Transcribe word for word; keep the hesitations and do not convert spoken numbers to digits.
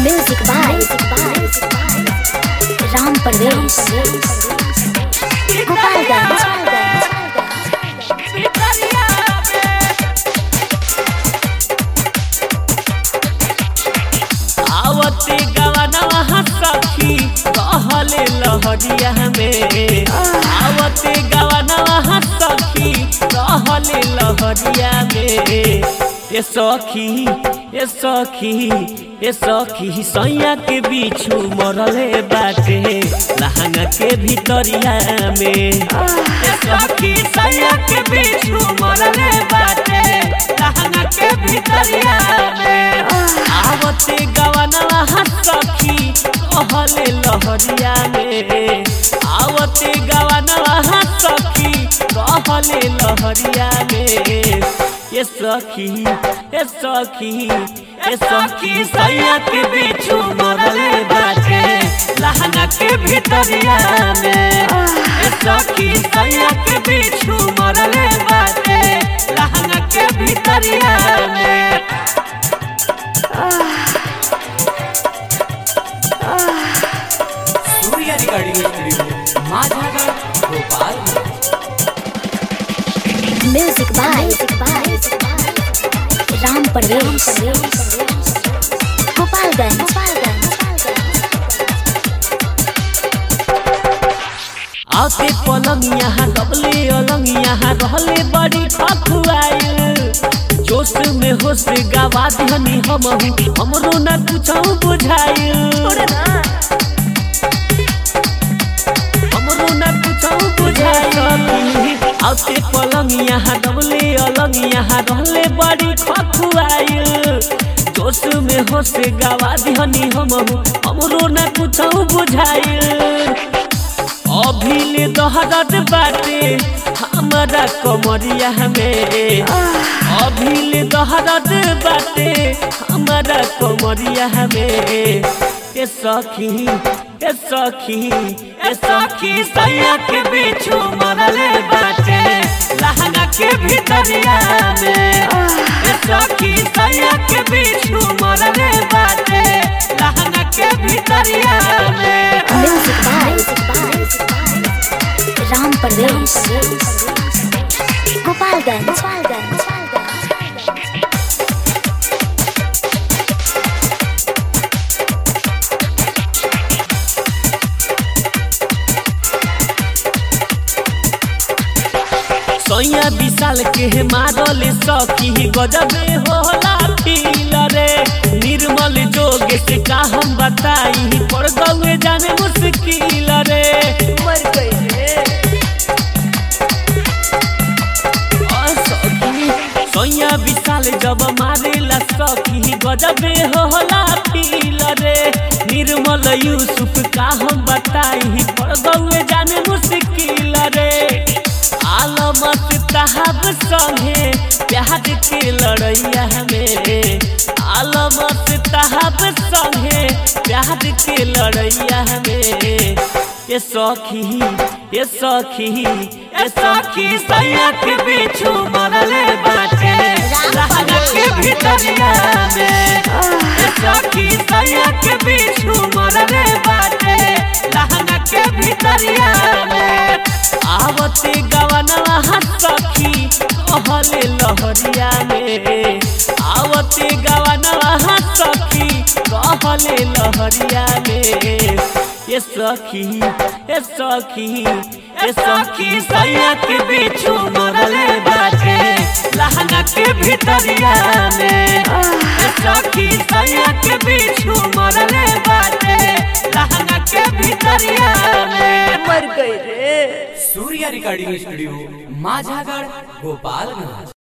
Music by Ram Pardesh Gopalganj आवते गवनवा सखी कहले लहरिया में आवते गवनवा सखी कहले लहरिया में ये सखी ये सखी ये सखी सैया के बिछू मरले बाटे लहंगा के भीतरिया में ये सखी सैया के बिछू मरले बाटे लहंगा के भीतरिया में आवते गवनवा सखी कहले लहरिया में आवते गवनवा सखी कहले लहरिया में ये सखी ये सखी ये सखी सैया के बिछू मरले बाटे लहंगा के भीतरिया में ये सखी सैया के बिछू मरले बाटे लहंगा के भीतरिया में Surya recording studio Majhagarh Bhopal. Music by Ram Pardesh Gopalganj आते पलंग यहाँ डबले अलंग यहाँ रहले बड़ी खखुआइल जोश में होश गवा दिहनी हम हमरो न कुछ बुझाइल हमरो न कुछ बुझाइल आते पलंग यहाँ डबले अलंग यहाँ रहले बड़ी खखुआइल जोश में होश गवा दिहनी हम हमरो न कुछ बुझाइल अभिले दहरत बाटे हमारा कमरिया में अभिले दहरत बाटे हमारा कमरिया में ये सखी ये सखी ये सखी सैया के बिछू मरले बाटे लहंगा के भीतरिया में ये सखी सैया के बिछू मरले बाटे लहंगा के भीतरिया में Music by Ram Pardesh Gopalganj सैया विशाल के मारल सखी गजबे होला फील रे निर्मल जोग से का हम बताई पड़ गए जाने मुश्किल रे मर गई सैया विशाल जब मारेला सखी गजबे होला फील रे निर्मल यूसुफ का हम बताई पड़ गए जाने मुश्किल रे आलमत तहाब संगे प्यार के लड़ैया में आलमत तहाब संगे प्यार के लड़ैया में ये सखी ये सखी ये सखी सैया के बिछू मरले बाटे लहंगा के भीतरिया में ये सखी सैया के बिछू मरले बाटे लहंगा के भीतरिया में आवते गवनवा सखी कहले लहरिया में आवते गवनवा सखी कहले लहरिया में ये सखी ये सखी ये सखी सैया के बिछू मरले बाटे लहंगा के भीतरिया में ये सखी सैया के बिछू मरले बाटे लहंगा के भीतरिया में मर गई रे। Surya recording studio Majhagarh Bhopal.